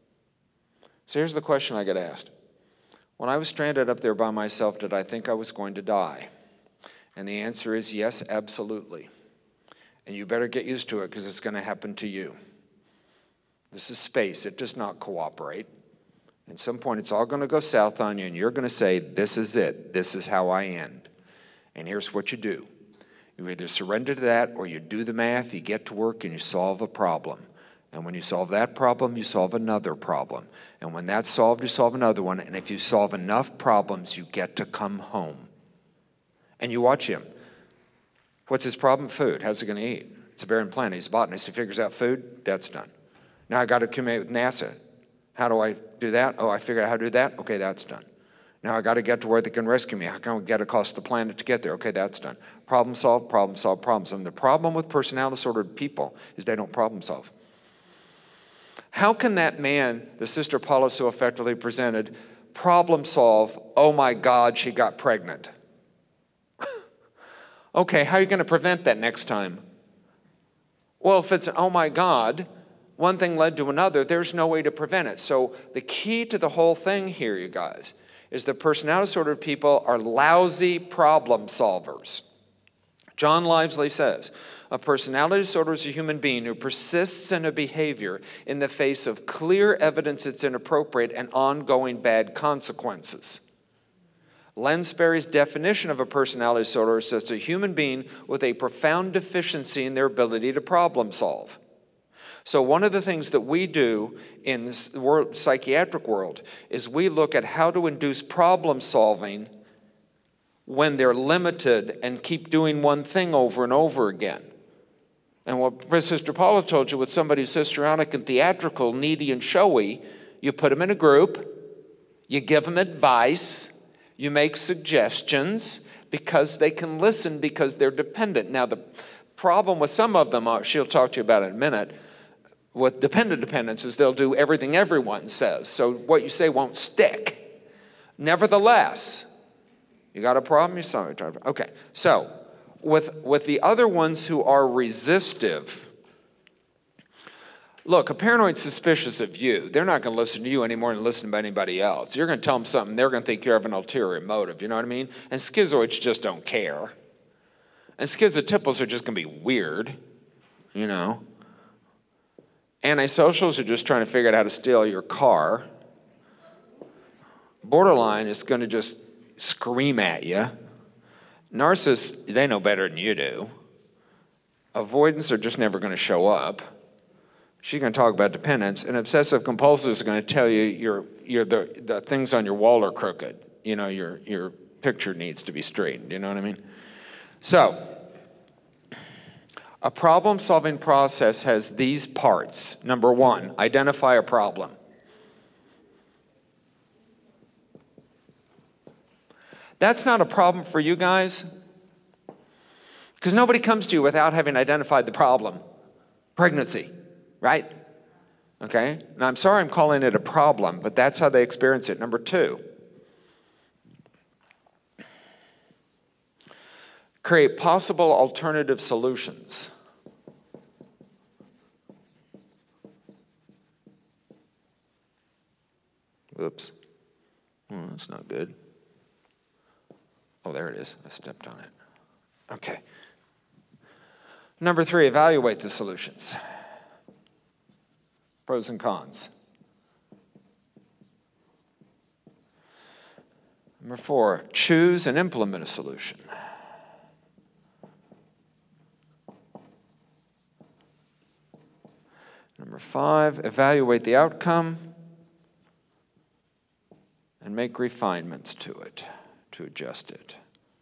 S1: so here's the question I get asked. When I was stranded up there by myself, did I think I was going to die? And the answer is yes, absolutely. And you better get used to it because it's going to happen to you. This is space. It does not cooperate. At some point, it's all going to go south on you, and you're going to say, this is it. This is how I end. And here's what you do. You either surrender to that or you do the math, you get to work, and you solve a problem. And when you solve that problem, you solve another problem. And when that's solved, you solve another one. And if you solve enough problems, you get to come home. And you watch him. What's his problem? Food. How's he going to eat? It's a barren planet. He's a botanist. He figures out food. That's done. Now I got to communicate with NASA. How do I do that? Oh, I figured out how to do that? Okay, that's done. Now I got to get to where they can rescue me. How can I get across the planet to get there? Okay, that's done. Problem solve, problem solve, problem solve. And the problem with personality disordered people is they don't problem solve. How can that man, the Sister Paula so effectively presented, problem solve, oh my God, she got pregnant? Okay, how are you going to prevent that next time? Well, if it's an oh my God, one thing led to another, there's no way to prevent it. So the key to the whole thing here, you guys, is that personality disordered people are lousy problem solvers. John Lively says, a personality disorder is a human being who persists in a behavior in the face of clear evidence it's inappropriate and ongoing bad consequences. Len Sperry's definition of a personality disorder is that it's a human being with a profound deficiency in their ability to problem solve. So one of the things that we do in the world, psychiatric world is we look at how to induce problem solving when they're limited and keep doing one thing over and over again. And what Sister Paula told you, with somebody who's histrionic and theatrical, needy and showy, you put them in a group, you give them advice, you make suggestions, because they can listen because they're dependent. Now, the problem with some of them, she'll talk to you about in a minute, with dependent dependence is they'll do everything everyone says. So what you say won't stick. Nevertheless, you got a problem? You saw it. Okay, so with, with the other ones who are resistive, look, a paranoid's suspicious of you. They're not going to listen to you any more than listen to anybody else. You're going to tell them something, they're going to think you have an ulterior motive, you know what I mean? And schizoids just don't care. And schizotypals are just going to be weird, you know? Antisocials are just trying to figure out how to steal your car. Borderline is going to just scream at you. Narcissists, they know better than you do. Avoidance are just never going to show up. She's going to talk about dependence. And obsessive compulsives are going to tell you your, your, the, the things on your wall are crooked. You know, your, your picture needs to be straightened. You know what I mean? So, a problem-solving process has these parts. Number one, identify a problem. That's not a problem for you guys, because nobody comes to you without having identified the problem. Pregnancy, right? Okay? Now, I'm sorry I'm calling it a problem, but that's how they experience it. Number two, create possible alternative solutions. Oops. Oh, that's not good. Oh, there it is. I stepped on it. Okay. Number three, evaluate the solutions. Pros and cons. Number four, choose and implement a solution. Number five, evaluate the outcome and make refinements to it to adjust it.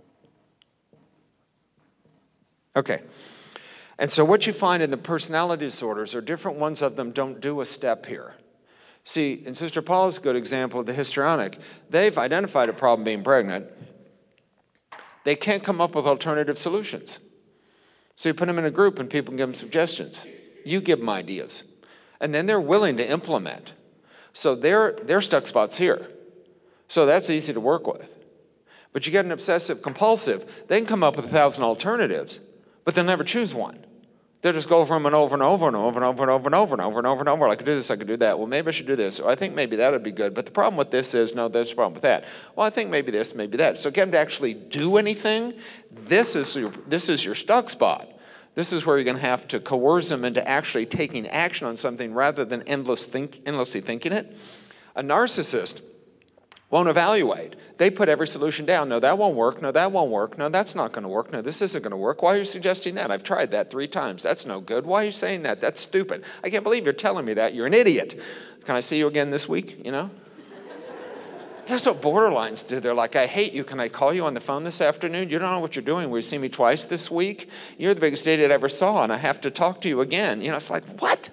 S1: Okay. And so what you find in the personality disorders are different ones of them don't do a step here. See, and Sister Paula's a good example of the histrionic. They've identified a problem being pregnant. They can't come up with alternative solutions. So you put them in a group and people give them suggestions. You give them ideas. And then they're willing to implement. So their, their stuck spot's here. So that's easy to work with. But you get an obsessive compulsive, they can come up with a thousand alternatives, but they'll never choose one. They'll just go over them and over and over and over and over and over and over and over and over and over. I could do this, I could do that. Well, maybe I should do this. Or I think maybe that would be good. But the problem with this is, no, there's a problem with that. Well, I think maybe this, maybe that. So get them to actually do anything. This is your, this is your stuck spot. This is where you're going to have to coerce them into actually taking action on something rather than endless think, endlessly thinking it. A narcissist won't evaluate. They put every solution down. No, that won't work. No, that won't work. No, that's not going to work. No, this isn't going to work. Why are you suggesting that? I've tried that three times. That's no good. Why are you saying that? That's stupid. I can't believe you're telling me that. You're an idiot. Can I see you again this week? You know? That's what borderlines do. They're like, I hate you. Can I call you on the phone this afternoon? You don't know what you're doing. Will you see me twice this week? You're the biggest idiot I ever saw, and I have to talk to you again. You know, it's like, what?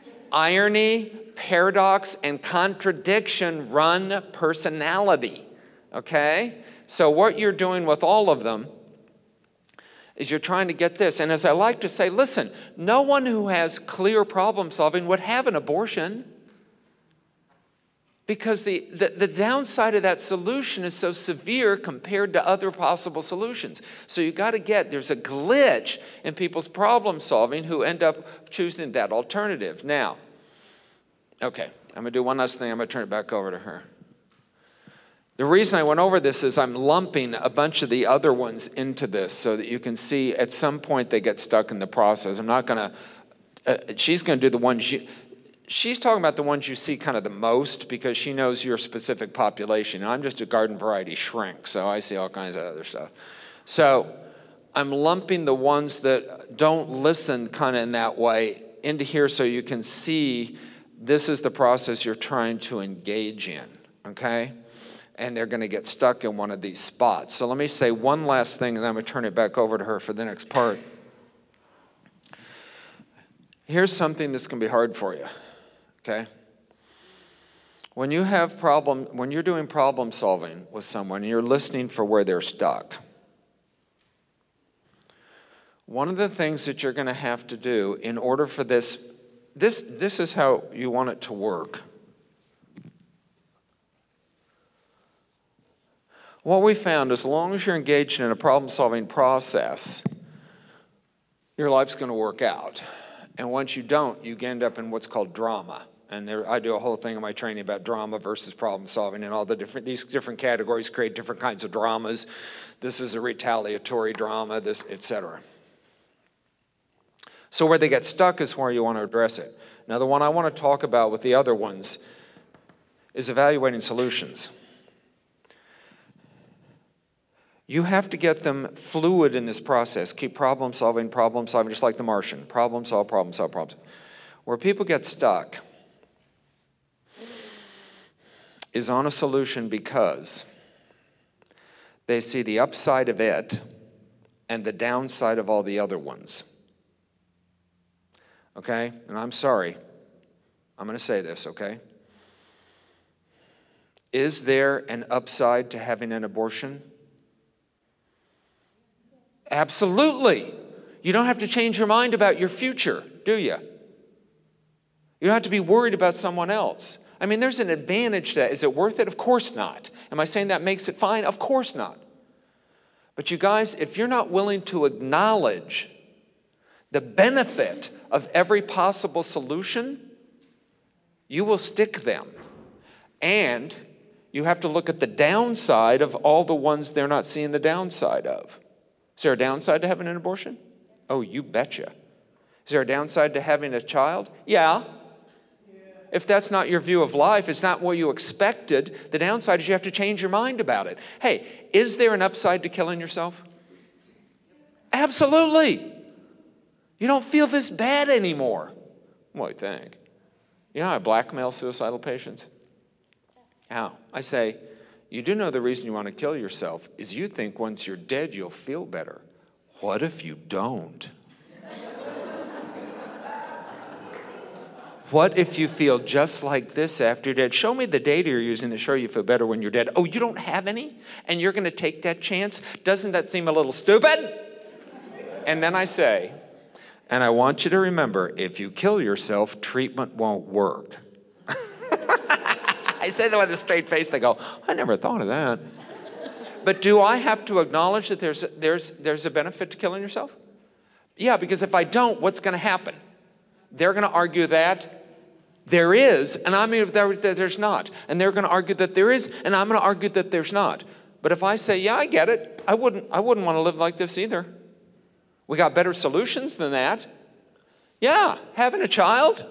S1: Irony, paradox, and contradiction run personality. okay? So what you're doing with all of them is you're trying to get this. And as I like to say, listen, no one who has clear problem solving would have an abortion, because the, the, the downside of that solution is so severe compared to other possible solutions. So you got to get, there's a glitch in people's problem solving who end up choosing that alternative. Now, okay, I'm going to do one last thing. I'm going to turn it back over to her. The reason I went over this is I'm lumping a bunch of the other ones into this so that you can see at some point they get stuck in the process. I'm not going to, uh, she's going to do the ones you, she's talking about the ones you see kind of the most because she knows your specific population. I'm just a garden variety shrink, so I see all kinds of other stuff. So I'm lumping the ones that don't listen kind of in that way into here so you can see this is the process you're trying to engage in, okay? And they're going to get stuck in one of these spots. So let me say one last thing, and then I'm going to turn it back over to her for the next part. Here's something that's going to be hard for you, okay? When you have problem, when you're doing problem solving with someone, and you're listening for where they're stuck, one of the things that you're going to have to do in order for this, this, this is how you want it to work. What we found, as long as you're engaged in a problem-solving process, your life's going to work out. And once you don't, you end up in what's called drama. And there, I do a whole thing in my training about drama versus problem-solving, and all the different, these different categories create different kinds of dramas. This is a retaliatory drama, this, et cetera. So where they get stuck is where you want to address it. Now, the one I want to talk about with the other ones is evaluating solutions. You have to get them fluid in this process. Keep problem solving, problem solving, just like the Martian. Problem solve, problem solve, problem solve. Where people get stuck is on a solution because they see the upside of it and the downside of all the other ones. Okay? And I'm sorry. I'm going to say this, okay? Is there an upside to having an abortion? Absolutely. You don't have to change your mind about your future, do you? You don't have to be worried about someone else. I mean, there's an advantage to that. Is it worth it? Of course not. Am I saying that makes it fine? Of course not. But you guys, if you're not willing to acknowledge the benefit of every possible solution, you will stick them. And you have to look at the downside of all the ones they're not seeing the downside of. Is there a downside to having an abortion? Oh, you betcha. Is there a downside to having a child? Yeah. If that's not your view of life, it's not what you expected, the downside is you have to change your mind about it. Hey, is there an upside to killing yourself? Absolutely. You don't feel this bad anymore. What do you think? You know how I blackmail suicidal patients? How? I say, you do know the reason you want to kill yourself is you think once you're dead, you'll feel better. What if you don't? What if you feel just like this after you're dead? Show me the data you're using to show you feel better when you're dead. Oh, you don't have any? And you're going to take that chance? Doesn't that seem a little stupid? And then I say, and I want you to remember, if you kill yourself, treatment won't work. I say that with a straight face. They go, I never thought of that. But do I have to acknowledge that there's, there's, there's a benefit to killing yourself? Yeah, because if I don't, what's going to happen? They're going to argue that there is, and I mean there, there's not. And they're going to argue that there is, and I'm going to argue that there's not. But if I say, yeah, I get it, I wouldn't, I wouldn't want to live like this either. We got better solutions than that. Yeah, having a child.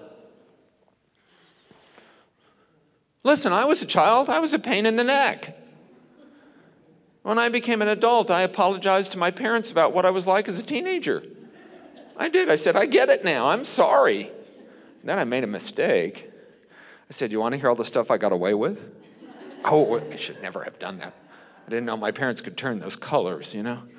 S1: Listen, I was a child. I was a pain in the neck. When I became an adult, I apologized to my parents about what I was like as a teenager. I did. I said, I get it now. I'm sorry. And then I made a mistake. I said, you want to hear all the stuff I got away with? Oh, I should never have done that. I didn't know my parents could turn those colors, you know?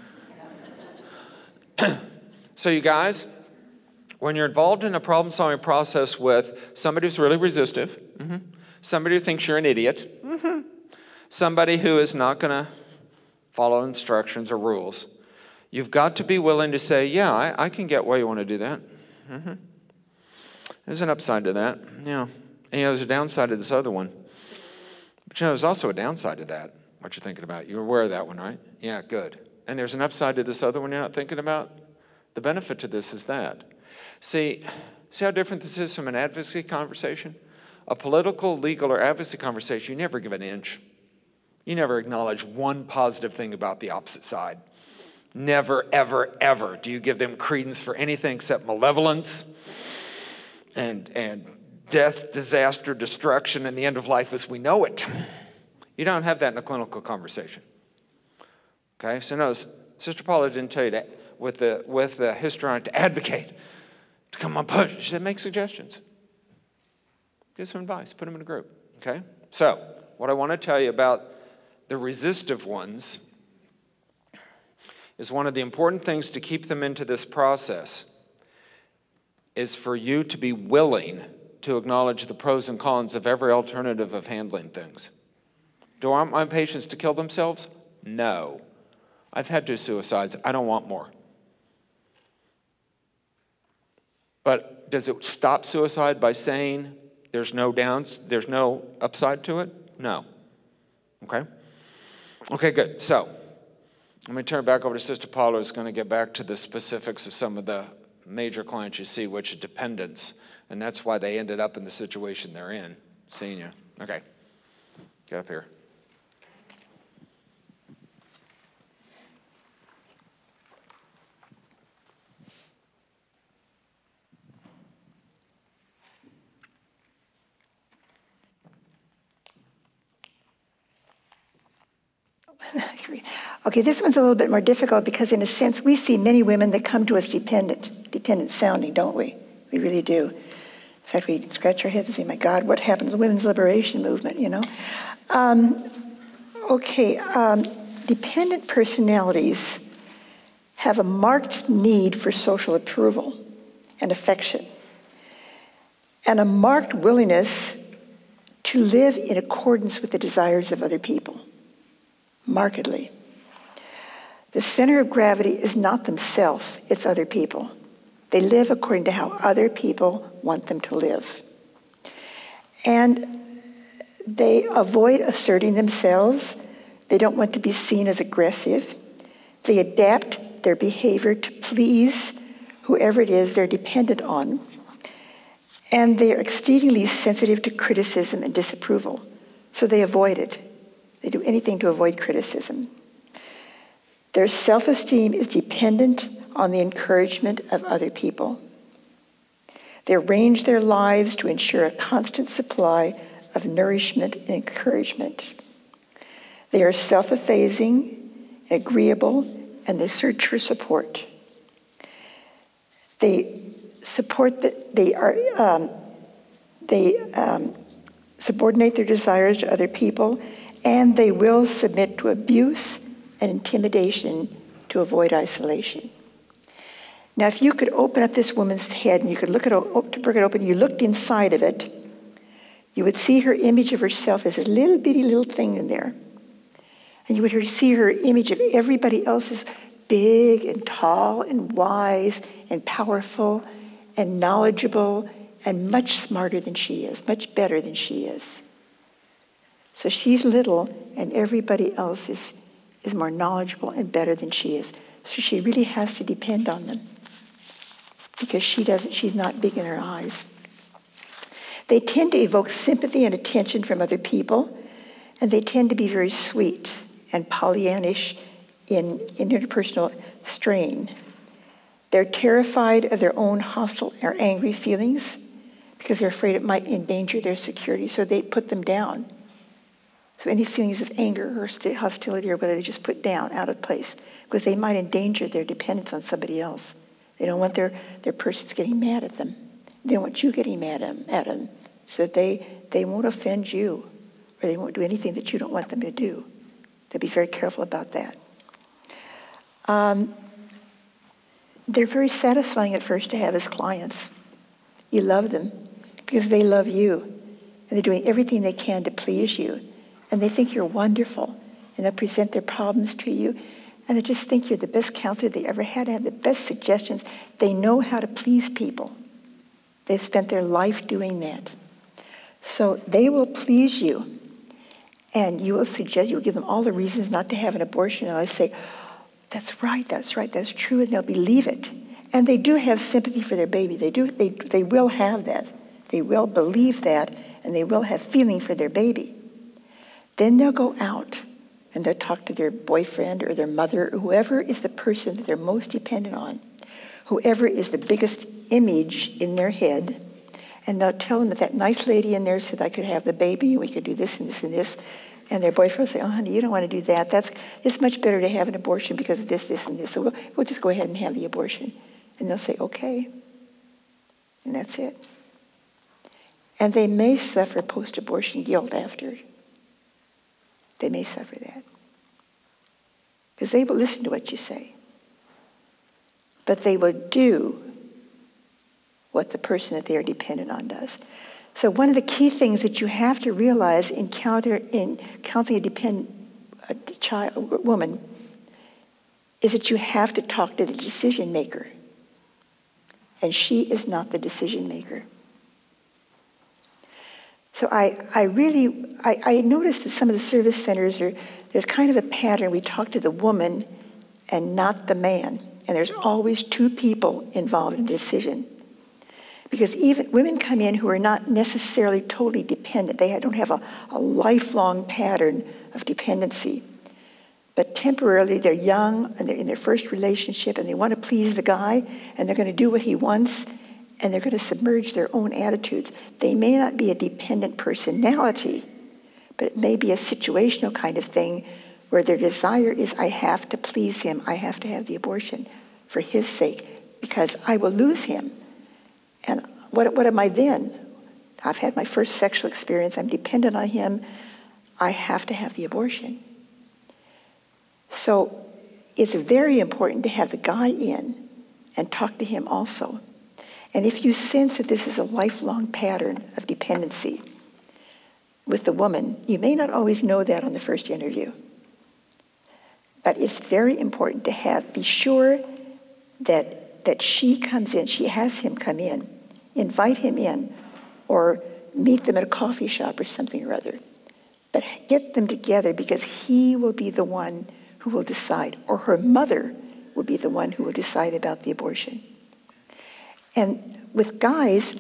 S1: So you guys, when you're involved in a problem-solving process with somebody who's really resistive, mm-hmm, somebody who thinks you're an idiot, mm-hmm, somebody who is not going to follow instructions or rules, you've got to be willing to say, yeah, I, I can get why you want to do that. Mm-hmm. There's an upside to that, yeah. And you know, there's a downside to this other one. But you know, there's also a downside to that, what you're thinking about. You're aware of that one, right? Yeah, good. And there's an upside to this other one you're not thinking about? The benefit to this is that. See, see how different this is from an advocacy conversation? A political, legal, or advocacy conversation, you never give an inch. You never acknowledge one positive thing about the opposite side. Never, ever, ever do you give them credence for anything except malevolence and, and death, disaster, destruction, and the end of life as we know it. You don't have that in a clinical conversation. Okay, so notice, Sister Paula didn't tell you that with the, with the histrionic to advocate, to come on push. She said, make suggestions. Give some advice, put them in a group, okay? So, what I want to tell you about the resistive ones is one of the important things to keep them into this process is for you to be willing to acknowledge the pros and cons of every alternative of handling things. Do I want my patients to kill themselves? No. I've had two suicides. I don't want more. But does it stop suicide by saying there's no downs, there's no upside to it? No. Okay? Okay, good. So, let me turn back over to Sister Paula, who's going to get back to the specifics of some of the major clients you see, which are dependents, and that's why they ended up in the situation they're in. Seeing you. Okay. Get up here.
S2: Okay, this one's a little bit more difficult because in a sense we see many women that come to us dependent, dependent sounding, don't we? We really do. In fact, we scratch our heads and say, my God, what happened to the women's liberation movement, you know? Um, okay, um, dependent personalities have a marked need for social approval and affection, and a marked willingness to live in accordance with the desires of other people. Markedly. The center of gravity is not themselves, it's other people. They live according to how other people want them to live. And they avoid asserting themselves. They don't want to be seen as aggressive. They adapt their behavior to please whoever it is they're dependent on. And they are exceedingly sensitive to criticism and disapproval, so they avoid it. They do anything to avoid criticism. Their self-esteem is dependent on the encouragement of other people. They arrange their lives to ensure a constant supply of nourishment and encouragement. They are self-effacing, agreeable, and they search for support. They support that they are um, they um, subordinate their desires to other people, and they will submit to abuse and intimidation to avoid isolation. Now, if you could open up this woman's head and you could look at to break it open, you looked inside of it, you would see her image of herself as a little bitty little thing in there. And you would see her image of everybody else as big and tall and wise and powerful and knowledgeable and much smarter than she is, much better than she is. So she's little, and everybody else is, is more knowledgeable and better than she is. So she really has to depend on them because she doesn't, she's not big in her eyes. They tend to evoke sympathy and attention from other people, and they tend to be very sweet and Pollyannish in, in interpersonal strain. They're terrified of their own hostile or angry feelings because they're afraid it might endanger their security, so they put them down. So any feelings of anger or hostility or whether they just put down, out of place, because they might endanger their dependence on somebody else. They don't want their, their persons getting mad at them. They don't want you getting mad at them, at them so that they, they won't offend you or they won't do anything that you don't want them to do. So be very careful about that. Um, they're very satisfying at first to have as clients. You love them because they love you, and they're doing everything they can to please you. And they think you're wonderful. And they'll present their problems to you. And they just think you're the best counselor they ever had, have the best suggestions. They know how to please people. They've spent their life doing that. So they will please you. And you will suggest, you will give them all the reasons not to have an abortion. And I say, that's right, that's right, that's true. And they'll believe it. And they do have sympathy for their baby. They do. They, they will have that. They will believe that. And they will have feeling for their baby. Then they'll go out and they'll talk to their boyfriend or their mother or whoever is the person that they're most dependent on, whoever is the biggest image in their head, and they'll tell them that that nice lady in there said I could have the baby, we could do this and this and this, and their boyfriend will say, oh, honey, you don't want to do that. That's It's much better to have an abortion because of this, this, and this, so we'll, we'll just go ahead and have the abortion. And they'll say, okay, and that's it. And they may suffer post-abortion guilt after. They may suffer that. Because they will listen to what you say. But they will do what the person that they are dependent on does. So one of the key things that you have to realize in, counter, in counseling a dependent a child, a woman is that you have to talk to the decision maker. And she is not the decision maker. So I, I really, I, I noticed that some of the service centers are, there's kind of a pattern. We talk to the woman and not the man. And there's always two people involved in the decision. Because even women come in who are not necessarily totally dependent. They don't have a, a lifelong pattern of dependency. But temporarily they're young and they're in their first relationship and they want to please the guy and they're going to do what he wants. And they're going to submerge their own attitudes. They may not be a dependent personality, but it may be a situational kind of thing where their desire is, I have to please him. I have to have the abortion for his sake because I will lose him. And what, what am I then? I've had my first sexual experience. I'm dependent on him. I have to have the abortion. So it's very important to have the guy in and talk to him also. And if you sense that this is a lifelong pattern of dependency with the woman, you may not always know that on the first interview. But it's very important to have, be sure that, that she comes in, she has him come in, invite him in, or meet them at a coffee shop or something or other. But get them together because he will be the one who will decide, or her mother will be the one who will decide about the abortion. And with guys,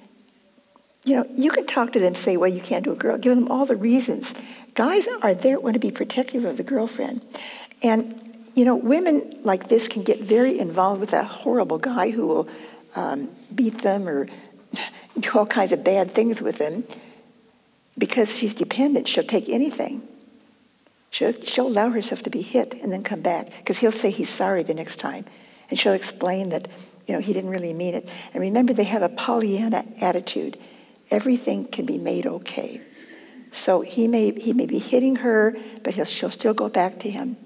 S2: you know, you can talk to them, say, well, you can't do a girl, give them all the reasons. Guys are there, want to be protective of the girlfriend. And, you know, women like this can get very involved with a horrible guy who will um, beat them or do all kinds of bad things with them because she's dependent. She'll take anything. She'll, she'll allow herself to be hit and then come back because he'll say he's sorry the next time. And she'll explain that, you know, he didn't really mean it. And remember, they have a Pollyanna attitude. Everything can be made okay. So he may he may be hitting her, but he'll, she'll still go back to him.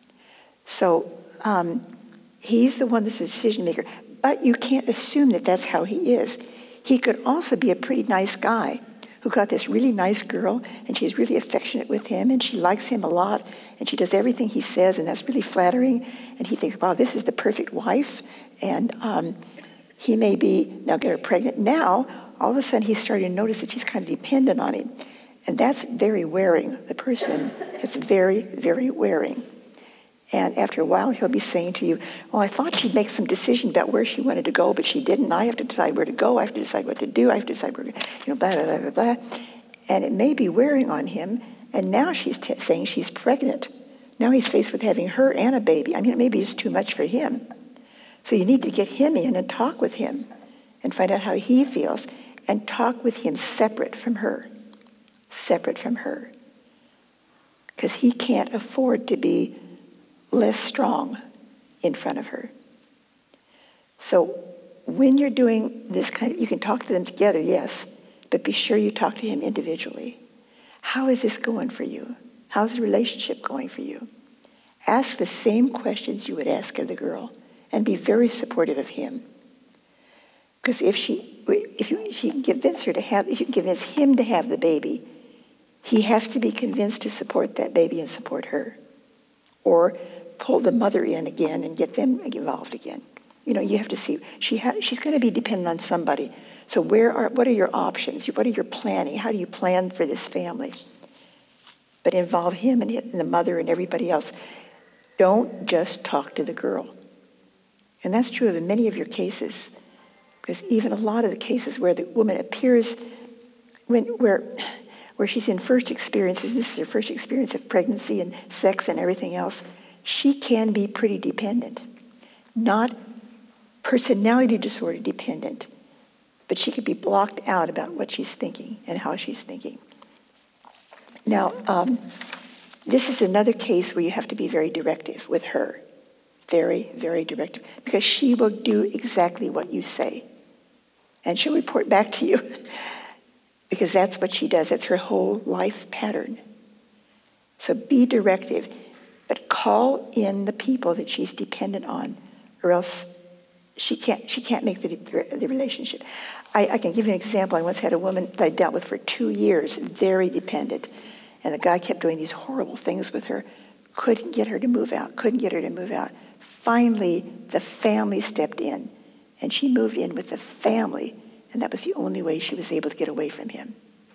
S2: So um, he's the one that's the decision maker. But you can't assume that that's how he is. He could also be a pretty nice guy who got this really nice girl, and she's really affectionate with him, and she likes him a lot, and she does everything he says, and that's really flattering. And he thinks, wow, this is the perfect wife. And um, he may be, now get her pregnant. Now, all of a sudden, he's starting to notice that she's kind of dependent on him. And that's very wearing. The person is very, very wearing. And after a while, he'll be saying to you, well, I thought she'd make some decision about where she wanted to go, but she didn't. I have to decide where to go. I have to decide what to do. I have to decide where to, you know, blah, blah, blah, blah, blah. And it may be wearing on him. And now she's t- saying she's pregnant. Now he's faced with having her and a baby. I mean, it may be just too much for him. So you need to get him in and talk with him and find out how he feels and talk with him separate from her. Separate from her. Because he can't afford to be less strong in front of her. So when you're doing this kind of, you can talk to them together, yes, but be sure you talk to him individually. How is this going for you? How's the relationship going for you? Ask the same questions you would ask of the girl and be very supportive of him. Because if she, if you, she can convince her to have, if you can convince him to have the baby, He has to be convinced to support that baby and support her, or pull the mother in again and get them involved again. You know, you have to see, she ha- she's going to be dependent on somebody. So where are, what are your options? What are your planning? How do you plan for this family? But involve him and the mother and everybody else. Don't just talk to the girl. And that's true of in many of your cases, because even a lot of the cases where the woman appears, when where where she's in first experiences, this is her first experience of pregnancy and sex and everything else, she can be pretty dependent. Not personality disorder dependent, but she could be blocked out about what she's thinking and how she's thinking. Now, um, this is another case where you have to be very directive with her. Very, very directive. Because she will do exactly what you say. And she'll report back to you. Because that's what she does. That's her whole life pattern. So be directive. But call in the people that she's dependent on, or else she can't she can't make the, the relationship. I, I can give you an example. I once had a woman that I dealt with for two years, very dependent. And the guy kept doing these horrible things with her. Couldn't get her to move out. Couldn't get her to move out. Finally, the family stepped in. And she moved in with the family. And that was the only way she was able to get away from him.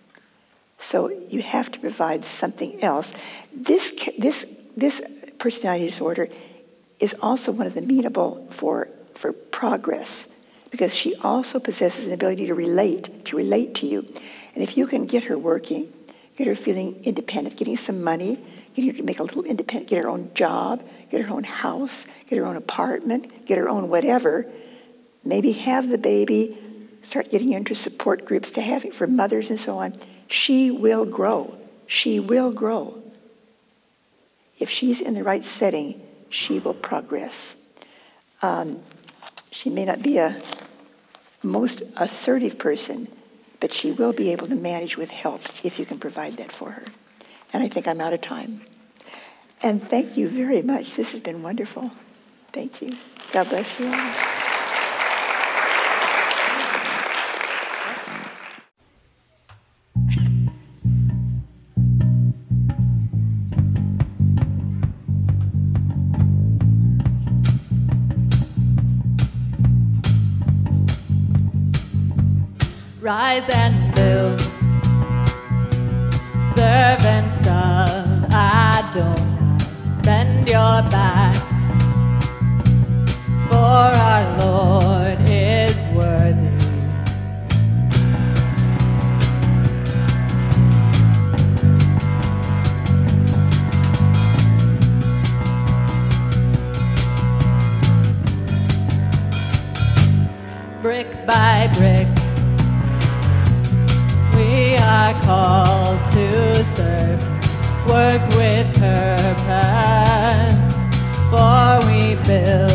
S2: So you have to provide something else. This this this personality disorder is also one of the amenable for for progress, because she also possesses an ability to relate, to relate to you. And if you can get her working, get her feeling independent, getting some money, get her to make a little independent, get her own job, get her own house, get her own apartment, get her own whatever, maybe have the baby, start getting into support groups to have it for mothers and so on, she will grow. She will grow. If she's in the right setting, she will progress. Um, she may not be a most assertive person, but she will be able to manage with help if you can provide that for her. And I think I'm out of time. And thank you very much. This has been wonderful. Thank you. God bless you all.
S3: Rise and build, servants of Adonai, bend your backs, for our Lord is worthy. Brick by brick, we are called to serve, work with purpose, for we build